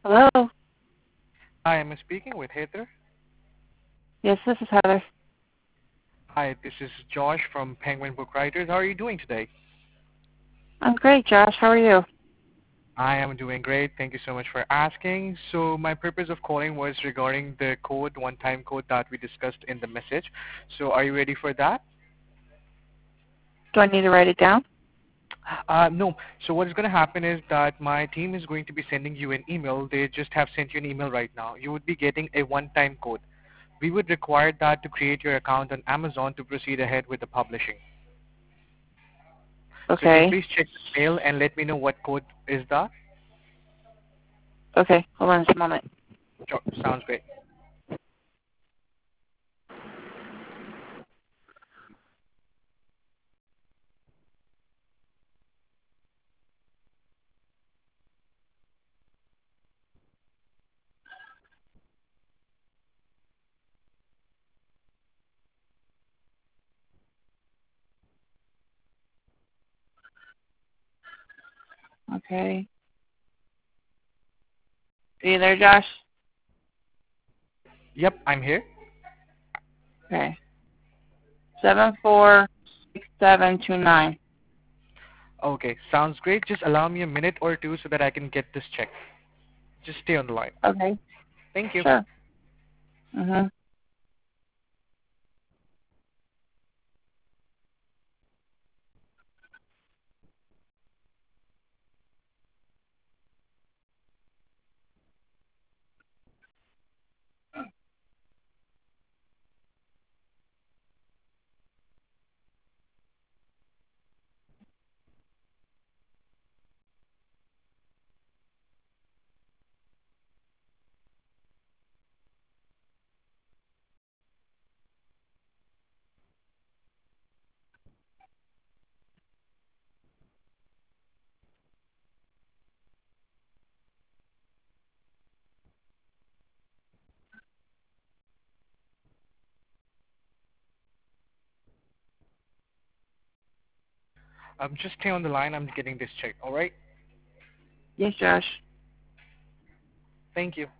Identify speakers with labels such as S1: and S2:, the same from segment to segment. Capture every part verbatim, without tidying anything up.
S1: Hello?
S2: Hi, I'm speaking with Heather.
S1: Yes, this is Heather.
S2: Hi, this is Josh from Penguin Book Writers. How are you doing today?
S1: I'm great, Josh. How are you?
S2: I am doing great. Thank you so much for asking. So my purpose of calling was regarding the code, one-time code that we discussed in the message. So are you ready for that?
S1: Do I need to write it down?
S2: Uh, no. So what is going to happen is that my team is going to be sending you an email. They just have sent you an email right now. You would be getting a one-time code. We would require that to create your account on Amazon to proceed ahead with the publishing. So can you
S1: Okay.
S2: please check the mail and let me know what code is that?
S1: Okay, hold on just a moment.
S2: Sure, sounds great.
S1: Okay. Are you there, Josh?
S2: Yep, I'm here.
S1: Okay. Seven four six seven two nine.
S2: Okay, sounds great. Just allow me a minute or two so that I can get this checked. Just stay on the line.
S1: Okay.
S2: Thank you.
S1: Sure. Mhm.
S2: Um, just stay on the line. I'm getting this checked. All right.
S1: Yes, Josh.
S2: Thank you.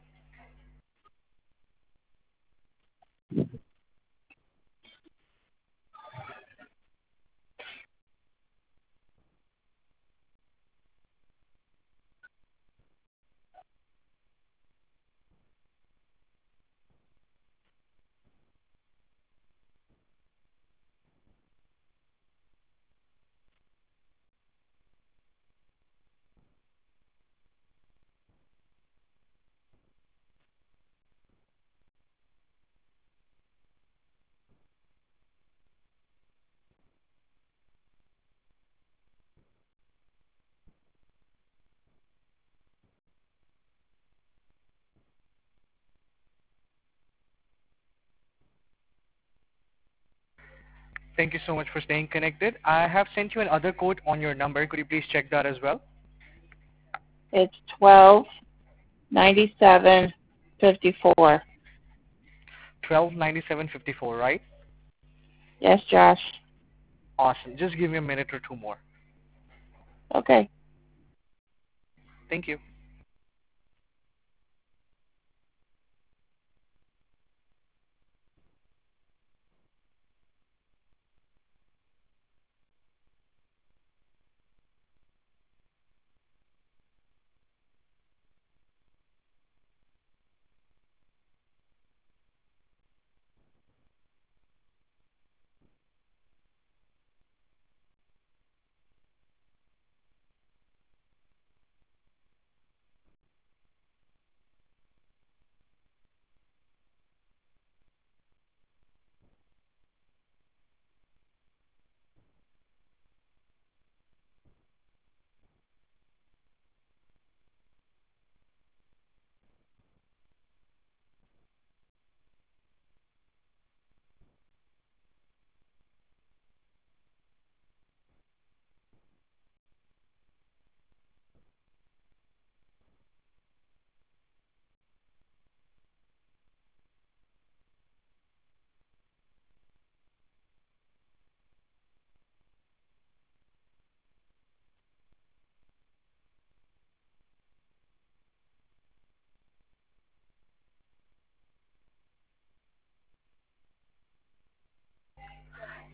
S2: Thank you so much for staying connected. I have sent you another code on your number. Could you please check that as well?
S1: It's twelve ninety seven fifty four.
S2: twelve ninety-seven fifty-four, right?
S1: Yes, Josh.
S2: Awesome. Just give me a minute or two more.
S1: Okay.
S2: Thank you.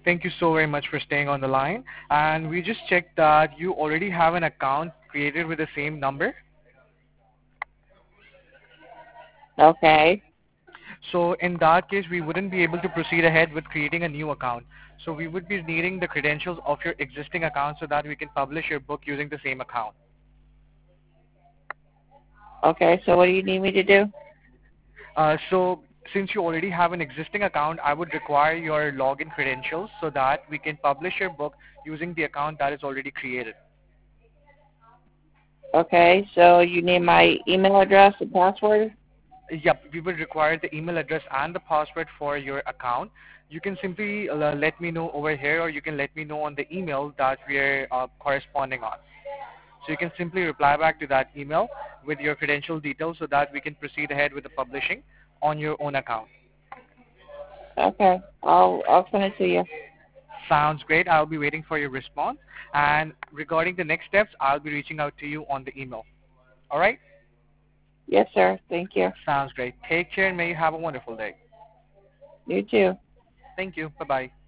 S2: Thank you so very much for staying on the line. And we just checked that you already have an account created with the same number.
S1: Okay.
S2: So in that case, we wouldn't be able to proceed ahead with creating a new account. So we would be needing the credentials of your existing account so that we can publish your book using the same account.
S1: Okay, so what do you need me to do?
S2: Uh, so since you already have an existing account, I would require your login credentials so that we can publish your book using the account that is already created.
S1: Okay, so you need my email address and password?
S2: Yep, we would require the email address and the password for your account. You can simply uh, let me know over here, or you can let me know on the email that we are uh, corresponding on. So you can simply reply back to that email with your credential details so that we can proceed ahead with the publishing on your own account.
S1: Okay, I'll I'll send it to you.
S2: Sounds great. I'll be waiting for your response. And regarding the next steps, I'll be reaching out to you on the email. All right?
S1: Yes, sir. Thank you.
S2: Sounds great. Take care and may you have a wonderful day.
S1: You too.
S2: Thank you. Bye-bye.